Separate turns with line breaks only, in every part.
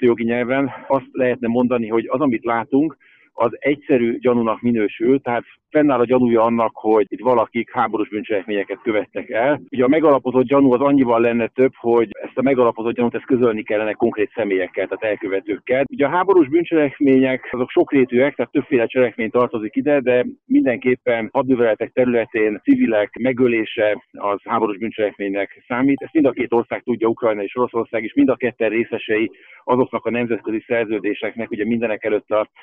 büntetőjogi nyelven azt lehetne mondani, hogy az, amit látunk, az egyszerű gyanúnak minősül, tehát fennáll a gyanúja annak, hogy itt valakik háborús bűncselekményeket követtek el. Ugye a megalapozott gyanú az annyival lenne több, hogy ezt a megalapozott gyanút közölni kellene konkrét személyekkel, tehát elkövetőkkel. Ugye a háborús bűncselekmények azok sokrétűek, tehát többféle cselekmény tartozik ide, de mindenképpen hadműveletek területén civilek megölése az háborús bűncselekménynek számít. Ezt mind a két ország tudja, Ukrajna és Oroszország is, mind a ketten részesei azoknak a nemzetközi szerződéseknek, ugye mindenek előtt a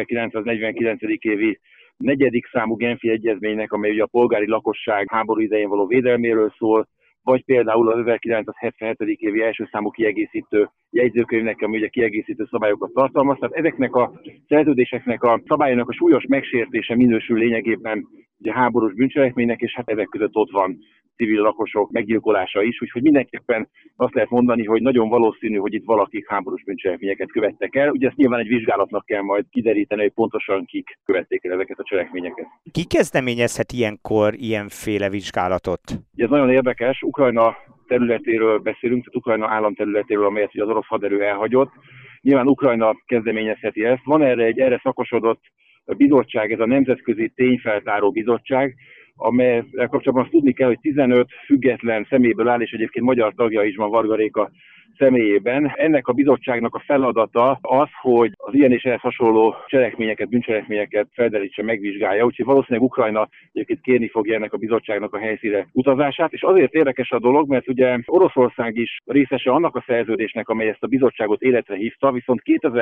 1949. évi 4. számú Genfi egyezménynek, amely ugye a polgári lakosság háború idején való védelméről szól, vagy például az 1977. évi 1. számú kiegészítő jegyzőkönyvnek, ami ugye kiegészítő szabályokat tartalmaz. Tehát ezeknek a szerződéseknek a szabályának a súlyos megsértése minősül lényegében ugye háborús bűncselekménynek, és hát ezek között ott van civil lakosok meggyilkolása is, úgyhogy mindenképpen azt lehet mondani, hogy nagyon valószínű, hogy itt valakik háborús bűncselekményeket követtek el. Ugye ezt nyilván egy vizsgálatnak kell majd kideríteni, hogy pontosan kik követték el ezeket a cselekményeket.
Ki kezdeményezhet ilyenkor ilyenféle vizsgálatot?
Ez nagyon érdekes. Ukrajna területéről beszélünk, tehát Ukrajna államterületéről, amelyet az orosz haderő elhagyott. Nyilván Ukrajna kezdeményezheti ezt. Van erre szakosodott bizottság, ez a Nemzetközi Tényfeltáró Bizottság, amelyel kapcsolatban azt tudni kell, hogy 15 független személyből áll, és egyébként magyar tagja is van Varga Réka személyében. Ennek a bizottságnak a feladata az, hogy az ilyen és ehhez hasonló cselekményeket, bűncselekményeket felderítse, megvizsgálja. Úgyhogy valószínűleg Ukrajna egyébként kérni fogja ennek a bizottságnak a helyszínre utazását. És azért érdekes a dolog, mert ugye Oroszország is részese annak a szerződésnek, amely ezt a bizottságot életre hívta, viszont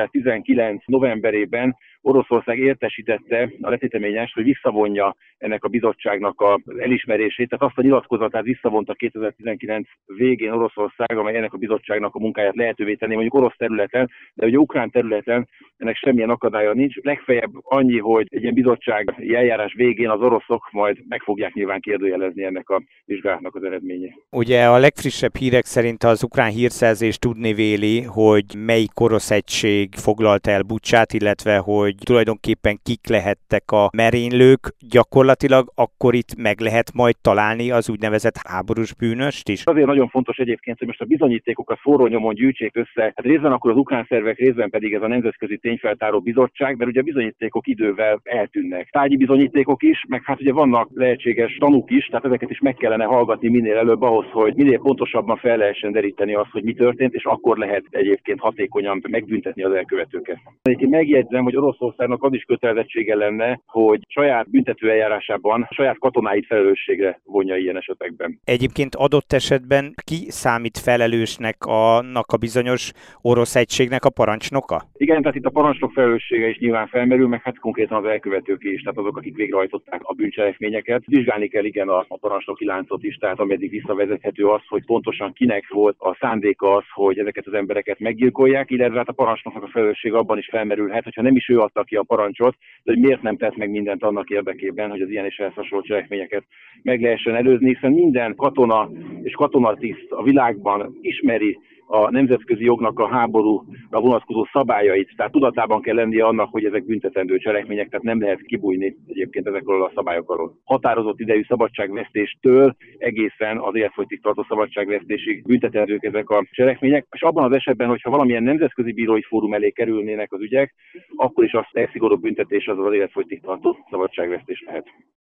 2019. novemberében Oroszország értesítette a letéteményest, hogy visszavonja ennek a bizottságnak az elismerését, tehát azt a nyilatkozatát visszavonta 2019 végén Oroszország, amely ennek a bizottságnak a munkáját lehetővé tenni, mondjuk orosz területen, de ugye ukrán területen ennek semmilyen akadálya nincs. Legfeljebb annyi, hogy egy ilyen bizottsági eljárás végén az oroszok majd meg fogják nyilván kérdőjelezni ennek a vizsgálatnak az eredményét.
Ugye a legfrissebb hírek szerint az ukrán hírszerzés tudni véli, hogy melyik orosz egység foglalta el Bucsát, illetve hogy tulajdonképpen kik lehettek a merénylők. Gyakorlatilag akkor itt meg lehet majd találni az úgynevezett háborús bűnöst is?
Azért nagyon fontos egyébként, hogy most a bizonyítékokat forró nyomon gyűjtsék össze. Hát részben akkor az ukrán szervek, részben pedig ez a Nemzetközi Tényfeltáró Bizottság, mert ugye a bizonyítékok idővel eltűnnek. Tárgyi bizonyítékok is, meg hát ugye vannak lehetséges tanúk is, tehát ezeket is meg kellene hallgatni minél előbb ahhoz, hogy minél pontosabban fel lehessen deríteni azt, hogy mi történt, és akkor lehet egyébként hatékonyan megbüntetni az elkövetőket. Egyébként megjegyzem, hogy Oroszországnak az is kötelezettsége lenne, hogy saját büntetőeljárásában saját katonáit felelősségre vonja ilyen esetekben.
Egyébként adott esetben ki számít felelősnek annak a bizonyos orosz egységnek a parancsnoka?
Igen, tehát itt a parancsnok felelőssége is nyilván felmerül, meg hát konkrétan az elkövetők is, tehát azok, akik végrehajtották a bűncselekményeket. Vizsgálni kell igen a parancsnoki láncot is, tehát ameddig visszavezethető az, hogy pontosan kinek volt a szándéka az, hogy ezeket az embereket meggyilkolják, illetve hát a parancsnoknak a felelőssége abban is felmerülhet, hogyha nem is ő adta ki a parancsot, de hogy miért nem tett meg mindent annak érdekében, hogy az ilyen és ehhez hasonló cselekményeket meg lehessen előzni, hiszen minden katona és katonatiszt a világban ismeri a nemzetközi jognak a háborúra vonatkozó szabályait, tehát tudatában kell lennie annak, hogy ezek büntetendő cselekmények, tehát nem lehet kibújni egyébként ezekről a szabályokról. Határozott idejű szabadságvesztéstől egészen az életfogytig tartó szabadságvesztésig büntetendők ezek a cselekmények, és abban az esetben, hogyha valamilyen nemzetközi bírói fórum elé kerülnének az ügyek, akkor is az legszigorúbb büntetés az életfogytig tartó szabadságvesztés lehet.